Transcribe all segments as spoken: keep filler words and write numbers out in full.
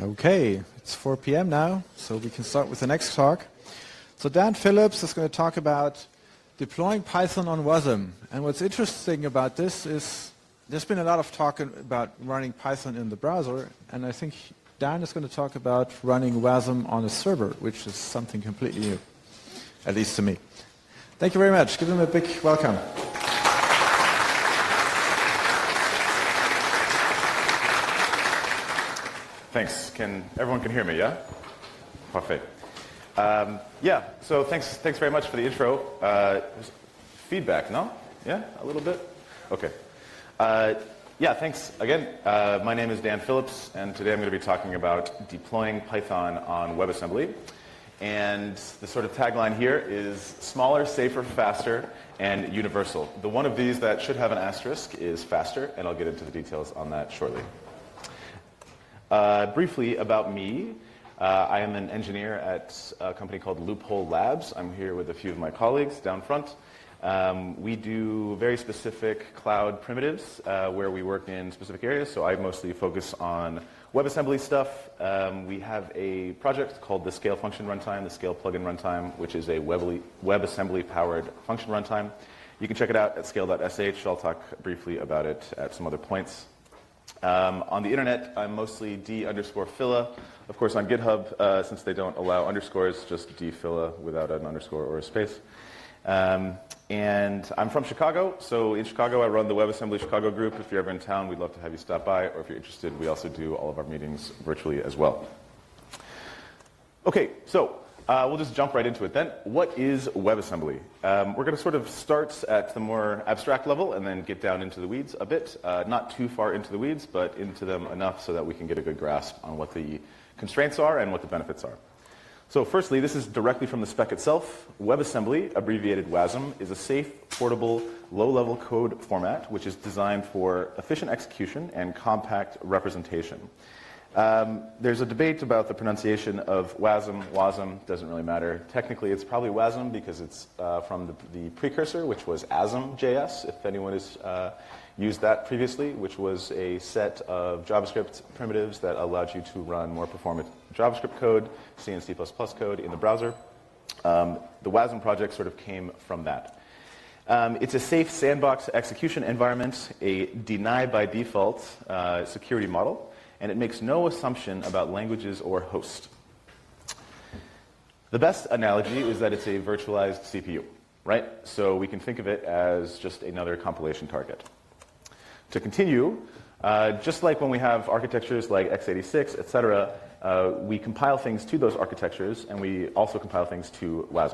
Okay, it's four p m now, so we can start with the next talk. So Dan Phillips is going to talk about deploying Python on WASM. And what's interesting about this is there's been a lot of talk about running Python in the browser, and I think Dan is going to talk about running WASM on a server, which is something completely new, at least to me. Thank you very much. Give him a big welcome. Thanks. Can everyone can hear me? Yeah. Perfect. Um, yeah. So thanks. Thanks very much for the intro. Uh, feedback? No? Yeah. A little bit. Okay. Uh, yeah. Thanks again. Uh, my name is Dan Phillips, and today I'm going to be talking about deploying Python on WebAssembly. And the sort of tagline here is smaller, safer, faster, and universal. The one of these that should have an asterisk is faster, and I'll get into the details on that shortly. Uh, briefly about me, uh, I am an engineer at a company called Loophole Labs. I'm here with a few of my colleagues down front. Um, we do very specific cloud primitives uh, where we work in specific areas, so I mostly focus on WebAssembly stuff. Um, we have a project called the Scale Function Runtime, the Scale Plugin Runtime, which is a WebAssembly-powered function runtime. You can check it out at scale dot s h. I'll talk briefly about it at some other points. Um, on the internet, I'm mostly d underscore phila. Of course, on GitHub, uh, since they don't allow underscores, just d phila without an underscore or a space. Um, and I'm from Chicago, so in Chicago, I run the WebAssembly Chicago group. If you're ever in town, we'd love to have you stop by, or if you're interested, we also do all of our meetings virtually as well. Okay, so uh, we'll just jump right into it then. What is WebAssembly? Um, we're going to sort of start at the more abstract level and then get down into the weeds a bit. Uh, not too far into the weeds, but into them enough so that we can get a good grasp on what the constraints are and what the benefits are. So firstly, this is directly from the spec itself. WebAssembly, abbreviated WASM, is a safe, portable, low-level code format which is designed for efficient execution and compact representation. Um, there's a debate about the pronunciation of WASM. WASM doesn't really matter. Technically, it's probably WASM because it's uh, from the, the precursor, which was asm dot j s, if anyone has uh, used that previously, which was a set of JavaScript primitives that allowed you to run more performant JavaScript code, C and C plus plus code in the browser. Um, the WASM project sort of came from that. Um, it's a safe sandbox execution environment, a deny by default uh, security model, and it makes no assumption about languages or host. The best analogy is that it's a virtualized C P U, right? So we can think of it as just another compilation target. To continue, uh, just like when we have architectures like x eighty-six, et cetera, uh, we compile things to those architectures, and we also compile things to WASM.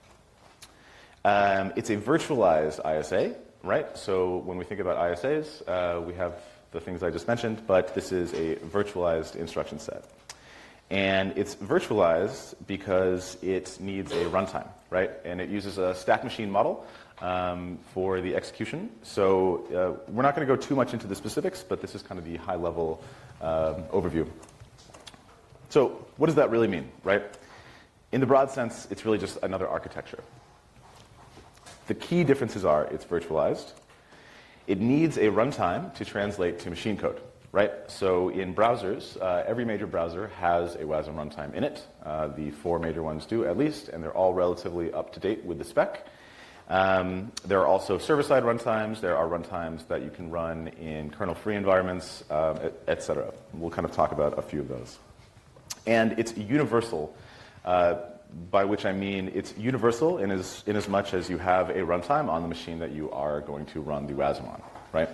Um, it's a virtualized I S A, right? So when we think about I S As, uh, we have the things I just mentioned, but this is a virtualized instruction set. And it's virtualized because it needs a runtime, right? And it uses a stack machine model um, for the execution. So uh, we're not going to go too much into the specifics, but this is kind of the high-level um, overview. So what does that really mean, right? In the broad sense, it's really just another architecture. The key differences are it's virtualized. It needs a runtime to translate to machine code, right? So in browsers, uh, every major browser has a WASM runtime in it. Uh, the four major ones do, at least, and they're all relatively up to date with the spec. Um, there are also server-side runtimes. There are runtimes that you can run in kernel-free environments, um, et, et cetera. We'll kind of talk about a few of those. And it's universal, uh, by which I mean it's universal in as, in as much as you have a runtime on the machine that you are going to run the WASM on, right?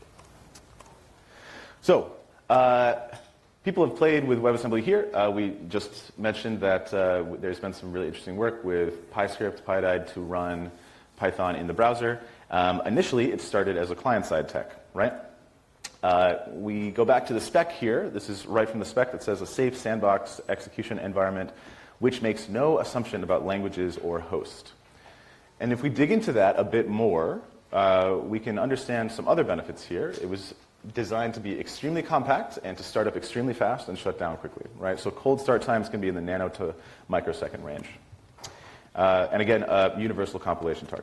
So, uh, people have played with WebAssembly here. Uh, we just mentioned that uh, there's been some really interesting work with PyScript, PyDide to run Python in the browser. Um, initially, it started as a client-side tech, right? Uh, we go back to the spec here. This is right from the spec that says a safe sandbox execution environment which makes no assumption about languages or host. And if we dig into that a bit more, uh, we can understand some other benefits here. It was designed to be extremely compact and to start up extremely fast and shut down quickly, right? So cold start times can be in the nano to microsecond range. Uh, and again, a universal compilation target.